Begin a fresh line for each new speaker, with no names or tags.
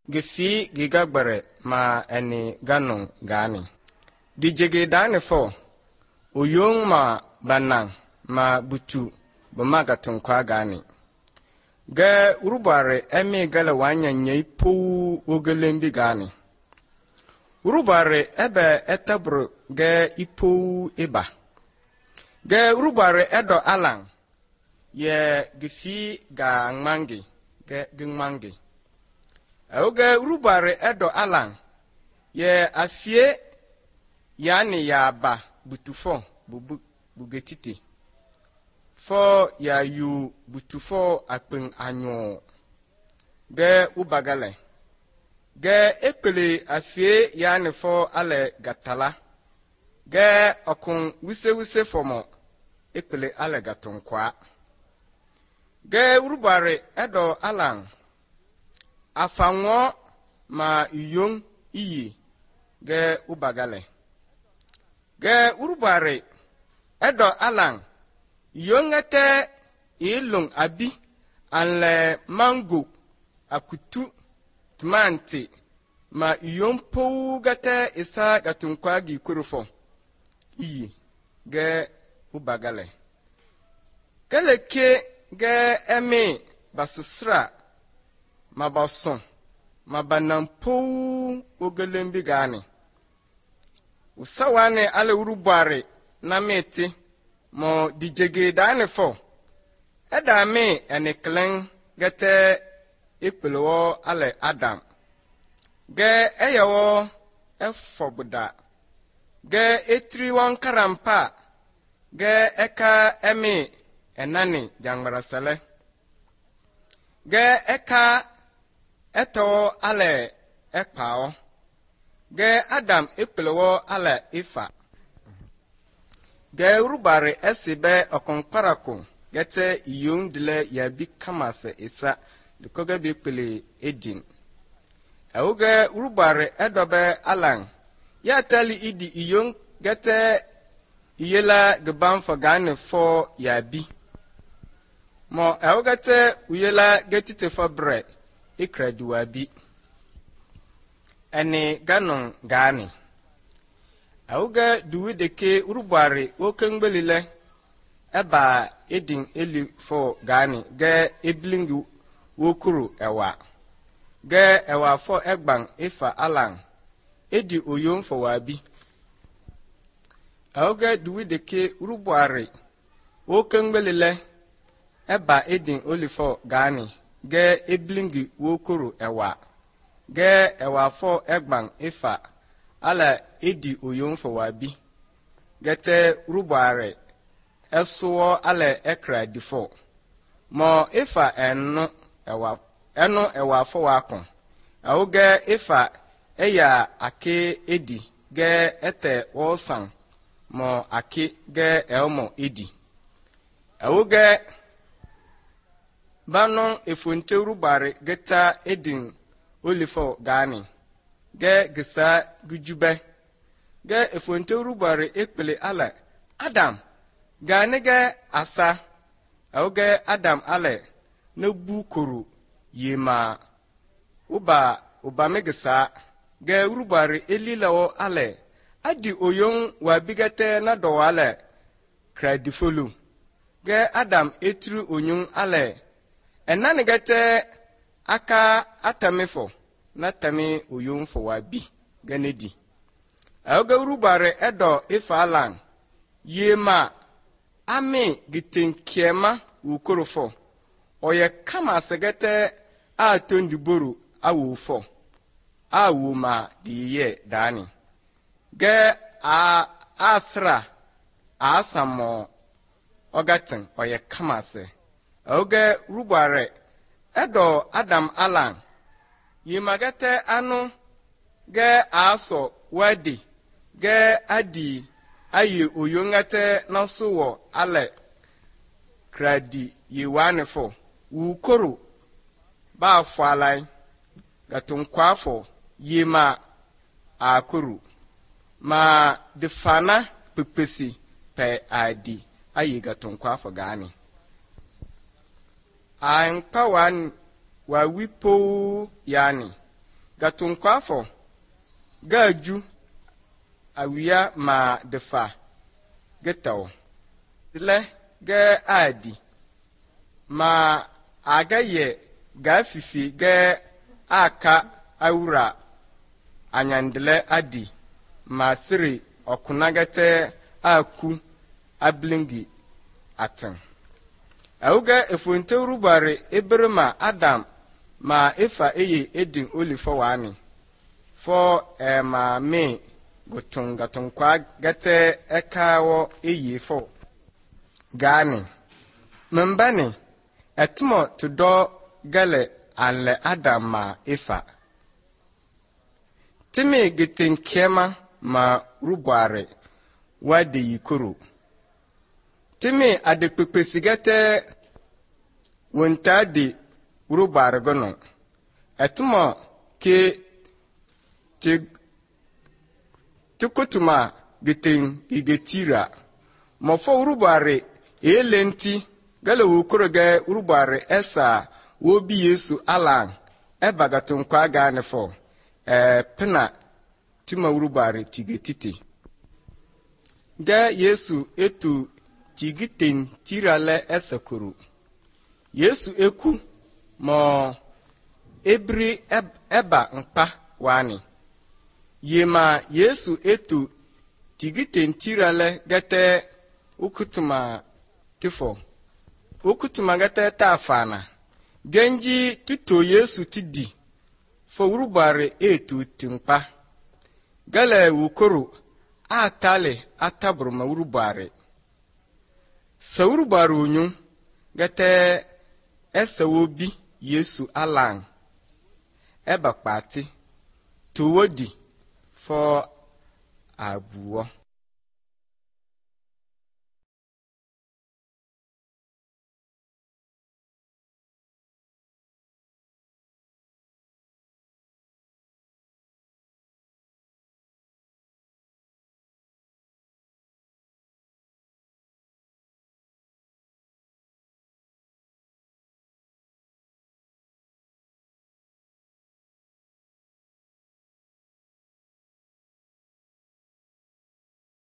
Gefi gigagbare ma eni ganong gani. Dijege dani fo. Uyong ma banang ma butu bumagatung kwa gani. Ge urubare emi gala wanya nyei pou ogelembi gani. Urubare ebe etabru ge ipou iba. Ge urubare edo alang. Ye gefi ga ngmangi. Ge ngmangi. Oge urubare edo alang. Ye afie yani ya ba butufo bugetiti. Fo ya yu butufo akpeng anyo. Ge ubagale. Ge ekele afie yani fo ale gatala. Ge okun wise fomo ekele ale gatonkwa. Ge urubare edo alang. Afanwo ma iyong iyi. Ge ubagale. Ge urubare edo alang. Yongete ilung abi anle mango akutu tmanti ma yompo gate isa gatunkwa gi kurufo iyi ge ubagale. Keleke ge emi basisra mabason mabanampo ogelembi gani. Usawane ale urubare na meti mo dijege dani fo. Edami enikleng gete ikpelewo ale Adam. Ge eyawo efobuda. Ge etri wan karampa. Ge eka emi enani jangbarasele. Ge eka eto ale ekpao. Ge Adam ikpelewo ale Ifa. Ge urubare esibe okonparako gete iyong dile yabi kamase isa dukoge bi pele edin. Ge urubare edobe alang ya tali idi iyong gete iyela geban for gane fo yabi. Mo gete uyela getite for bre ikredi wabi. Eni ganon gani. Auga duwi deke urubare okengbelile eba edin eli fo gani ge eblingi wokuru ewa. Ge ewa fo egbang ifa alang edi oyon fo wabi. Auga duwi deke urubare okengbelile eba edin oli fo gani ge eblingi wokuru ewa. Ge ewa fo egbang ifa ala edi oyon fo wabi. Gete urubare esuwo ale ekra difo. Mo ifa eno ewa fo wakon. Auge ifa eya ake edi ge ete wosan mo ake ge elmo edi. Auge banon efonte urubare geta edin olifo gani. Ge gisa gujube. Ge efonte urubare ekpele ale Adam. Gani ge asa. Auge Adam ale nebu kuru yema. Uba megisa. Ge urubare elilawo ale. Adi oyong wabigate na dowale kradifolu. Ge Adam etru onyong ale. Enanigete aka atamifo. Na tami oyong fo wabi ganedi. Auge urubare edo ifa alang. Yema ame gitenkiema ukorofo. Oye kama segete a tondiboru awufo. Awuma diye dani. Ge asra asamo ogaten oye kama se. Auge urubare edo Adam alang. Yimagate anu ge aso wadi ge adi aye oyongate nasuwo ale kradi yiwanefo ukoro ba falai gatunkwafo yima akuru ma defana pepesi pe adi aye gatunkwafo gani. Ankpawan wa wipo yani gatunkwafo gaju awia ma defa getaw le ge adi ma agaye gafifi ge aka awura anyandele adi ma siri okunagete aku ablingi aten awuga efonte urubare eberema Adam ma efa eye edin olifo wani fo ma me gutun kwa gete ekawo eye fo gani membani etmo tudo gale ale Adam ma efa timi gitin kema ma rubare wade yikuru timi adekpepesigete wontade rubare gono etmo ke tukutuma gitin igetira mofo rubare elenti gale wukuru ge rubare esa wobi Yesu alan ebagatun kwa gane fo pena tima rubare tigetiti ga Yesu etu tigiten tirale esakuru Yesu eku mo ebri eba mpa wani yema Yesu etu tigiten tirale gete ukutuma tifo ukutuma gete tafana genji tuto Yesu tidi fo urubare etu timpa gale wukuru atale ataburu ma urubare sa urubare onyu gete esawobi Yesu alang eba kpati tuwodi fo abuwo